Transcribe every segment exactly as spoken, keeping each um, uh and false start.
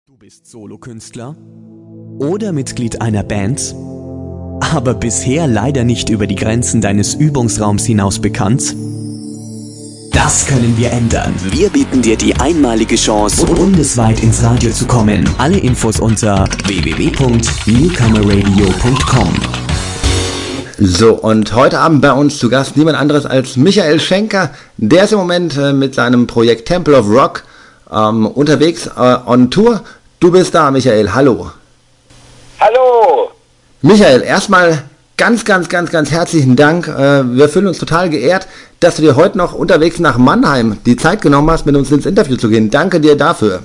Du bist Solokünstler oder Mitglied einer Band, aber bisher leider nicht über die Grenzen deines Übungsraums hinaus bekannt? Das können wir ändern. Wir bieten dir die einmalige Chance, bundesweit ins Radio zu kommen. Alle Infos unter w w w punkt newcomer radio punkt com. So, und heute Abend bei uns zu Gast niemand anderes als Michael Schenker. Der ist im Moment äh, mit seinem Projekt Temple of Rock ähm, unterwegs, äh, on Tour. Du bist da, Michael. Hallo. Hallo. Michael, erstmal ganz, ganz, ganz, ganz herzlichen Dank. Äh, wir fühlen uns total geehrt, dass du dir heute noch unterwegs nach Mannheim die Zeit genommen hast, mit uns ins Interview zu gehen. Danke dir dafür.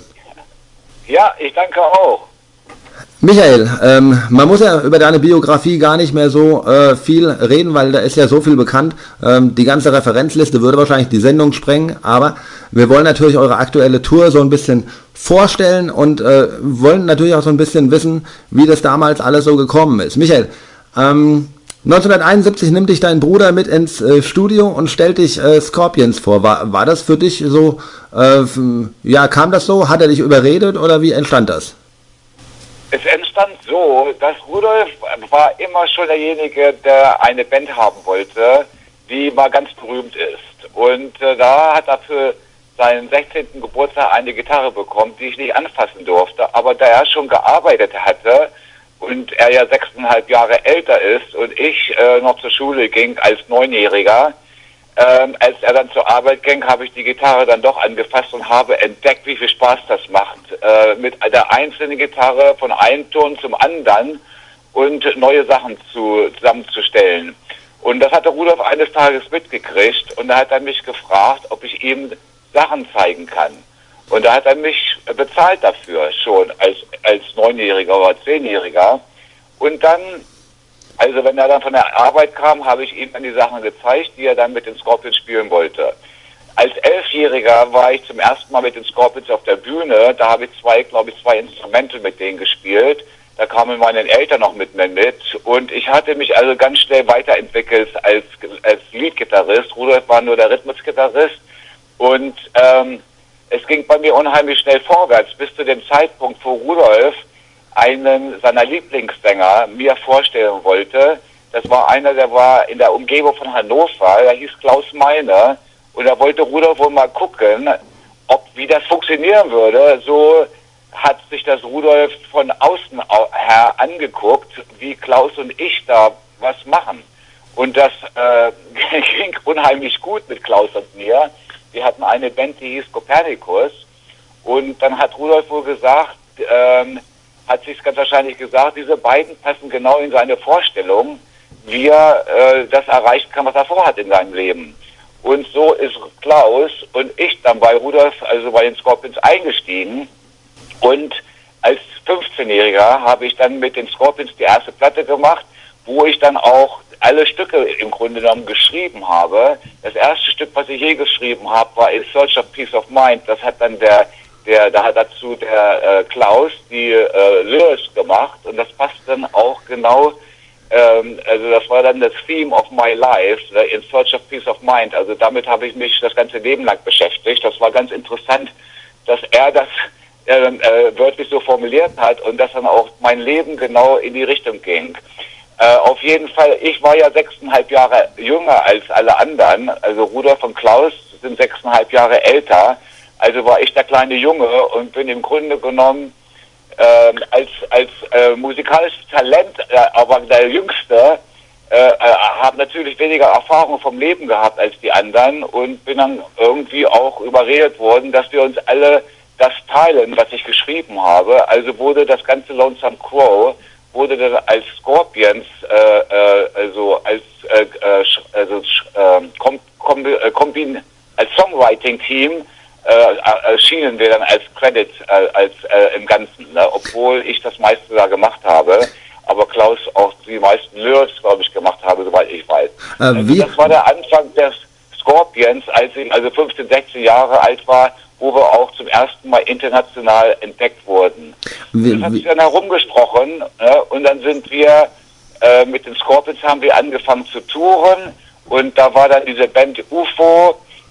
Ja, ich danke auch. Michael, ähm, man muss ja über deine Biografie gar nicht mehr so äh, viel reden, weil da ist ja so viel bekannt. Ähm, die ganze Referenzliste würde wahrscheinlich die Sendung sprengen, aber wir wollen natürlich eure aktuelle Tour so ein bisschen vorstellen und äh, wollen natürlich auch so ein bisschen wissen, wie das damals alles so gekommen ist. Michael, ähm, neunzehnhunderteinundsiebzig nimmt dich dein Bruder mit ins äh, Studio und stellt dich äh, Scorpions vor. War, war das für dich so, äh, ja, kam das so? Hat er dich überredet oder wie entstand das? Es entstand so, dass Rudolf war immer schon derjenige, der eine Band haben wollte, die mal ganz berühmt ist. Und äh, da hat er für seinen sechzehnten Geburtstag eine Gitarre bekommen, die ich nicht anfassen durfte. Aber da er schon gearbeitet hatte und er ja sechseinhalb Jahre älter ist und ich äh, noch zur Schule ging als Neunjähriger, Ähm, als er dann zur Arbeit ging, habe ich die Gitarre dann doch angefasst und habe entdeckt, wie viel Spaß das macht, äh, mit der einzelnen Gitarre von einem Ton zum anderen und neue Sachen zu, zusammenzustellen. Und das hatte Rudolf eines Tages mitgekriegt und da hat er mich gefragt, ob ich ihm Sachen zeigen kann. Und da hat er mich bezahlt dafür schon als, als Neunjähriger oder Zehnjähriger. Und dann, also wenn er dann von der Arbeit kam, habe ich ihm dann die Sachen gezeigt, die er dann mit den Scorpions spielen wollte. Als Elfjähriger war ich zum ersten Mal mit den Scorpions auf der Bühne. Da habe ich zwei, glaube ich, zwei Instrumente mit denen gespielt. Da kamen meine Eltern noch mit mir mit. Und ich hatte mich also ganz schnell weiterentwickelt als, als Leadgitarrist. Rudolf war nur der Rhythmusgitarrist. Und ähm, es ging bei mir unheimlich schnell vorwärts, bis zu dem Zeitpunkt, wo Rudolf einen seiner Lieblingssänger mir vorstellen wollte. Das war einer, der war in der Umgebung von Hannover, der hieß Klaus Meine, und da wollte Rudolf wohl mal gucken, ob wie das funktionieren würde. So hat sich das Rudolf von außen her angeguckt, wie Klaus und ich da was machen. Und das äh, ging unheimlich gut mit Klaus und mir. Wir hatten eine Band, die hieß Kopernikus, und dann hat Rudolf wohl gesagt, ähm, hat sich ganz wahrscheinlich gesagt, diese beiden passen genau in seine Vorstellung, wie er äh, das erreichen kann, was er vorhat in seinem Leben. Und so ist Klaus und ich dann bei Rudolf, also bei den Scorpions, eingestiegen. Und als fünfzehnjähriger habe ich dann mit den Scorpions die erste Platte gemacht, wo ich dann auch alle Stücke im Grunde genommen geschrieben habe. Das erste Stück, was ich je geschrieben habe, war In Search of Peace of Mind. Das hat dann der Der, da hat dazu der äh, Klaus die äh, Lyrics gemacht und das passt dann auch genau, ähm, also das war dann das Theme of my life, äh, In Search of Peace of Mind. Also damit habe ich mich das ganze Leben lang beschäftigt. Das war ganz interessant, dass er das äh, äh, wörtlich so formuliert hat und dass dann auch mein Leben genau in die Richtung ging. Äh, auf jeden Fall, ich war ja sechseinhalb Jahre jünger als alle anderen, also Rudolf und Klaus sind sechseinhalb Jahre älter. Also war ich der kleine Junge und bin im Grunde genommen äh, als als äh, musikalisches Talent, äh, aber der Jüngste, äh, äh, habe natürlich weniger Erfahrung vom Leben gehabt als die anderen und bin dann irgendwie auch überredet worden, dass wir uns alle das teilen, was ich geschrieben habe. Also wurde das ganze Lonesome Crow wurde dann als Scorpions, äh, äh, also als äh, äh, also äh, kom, kom, äh, kombin, als Songwriting-Team Äh, erschienen wir dann als Credit äh, als äh, im Ganzen, ne? Obwohl ich das meiste da gemacht habe, aber Klaus auch die meisten Lyrics, glaube ich, gemacht habe, soweit ich weiß. Äh, also das war der Anfang des Scorpions, als ich also fünfzehn, sechzehn Jahre alt war, wo wir auch zum ersten Mal international entdeckt wurden. Wie, das hat sich dann herumgesprochen, ne? Und dann sind wir äh, mit den Scorpions haben wir angefangen zu touren und da war dann diese Band U F O, die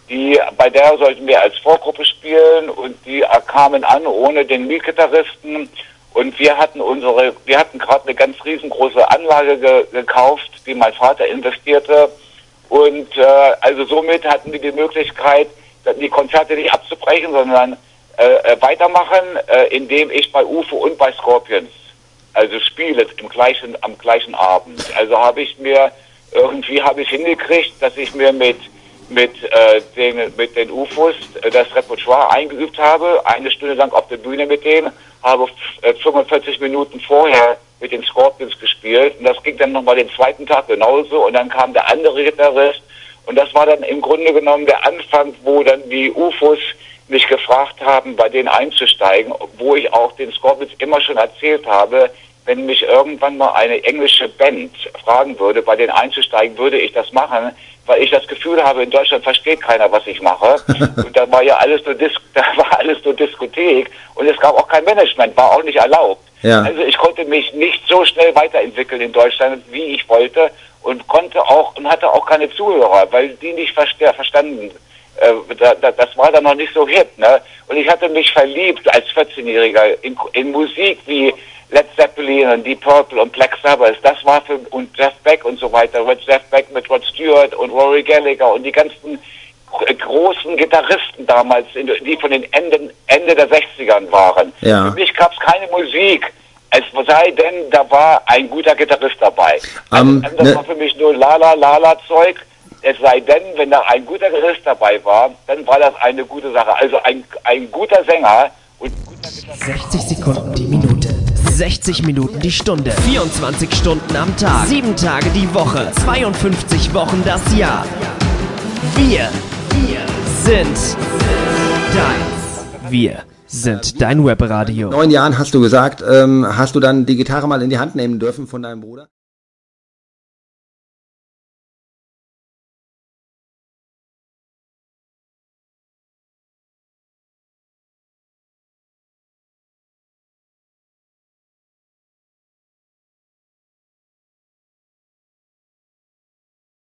bei der sollten wir als Vorgruppe spielen und die kamen an ohne den Lead-Gitarristen und wir hatten unsere, wir hatten gerade eine ganz riesengroße Anlage ge gekauft, die mein Vater investierte und äh, also somit hatten wir die Möglichkeit, die Konzerte nicht abzubrechen, sondern äh, weitermachen, äh, indem ich bei U F O und bei Scorpions also spiele im gleichen, am gleichen Abend. Also habe ich mir irgendwie habe ich hingekriegt, dass ich mir mit mit äh, den mit den U F Os äh, das Repertoire eingeübt habe, eine Stunde lang auf der Bühne mit denen, habe äh, fünfundvierzig Minuten vorher mit den Scorpions gespielt und das ging dann nochmal den zweiten Tag genauso und dann kam der andere Gitarrist und das war dann im Grunde genommen der Anfang, wo dann die U F Os mich gefragt haben, bei denen einzusteigen, wo ich auch den Scorpions immer schon erzählt habe, wenn mich irgendwann mal eine englische Band fragen würde, bei denen einzusteigen, würde ich das machen, weil ich das Gefühl habe, in Deutschland versteht keiner, was ich mache. Und da war ja alles nur Dis da war alles nur Diskothek und es gab auch kein Management, war auch nicht erlaubt. Ja. Also ich konnte mich nicht so schnell weiterentwickeln in Deutschland, wie ich wollte und konnte auch und hatte auch keine Zuhörer, weil die nicht verste verstanden. Äh, da, da, das war dann noch nicht so hip, ne? Und ich hatte mich verliebt als vierzehnjähriger in, in Musik wie Led Zeppelin und Deep Purple und Black Sabbath, das war für, und Jeff Beck und so weiter, Jeff Beck mit Rod Stewart und Rory Gallagher und die ganzen großen Gitarristen damals, die von den Enden, Ende der sechzigern waren. Ja. Für mich gab es keine Musik, es sei denn, da war ein guter Gitarrist dabei. Um, also, das ne. war für mich nur Lala-Lala-Zeug. Es sei denn, wenn da ein guter Gitarrist dabei war, dann war das eine gute Sache. Also ein, ein guter Sänger und ein guter Gitarrist. sechzig Sekunden die Minute. sechzig Minuten die Stunde, vierundzwanzig Stunden am Tag, sieben Tage die Woche, zweiundfünfzig Wochen das Jahr. Wir, wir sind dein, wir sind dein Webradio. In neun Jahren hast du gesagt, ähm, hast du dann die Gitarre mal in die Hand nehmen dürfen von deinem Bruder?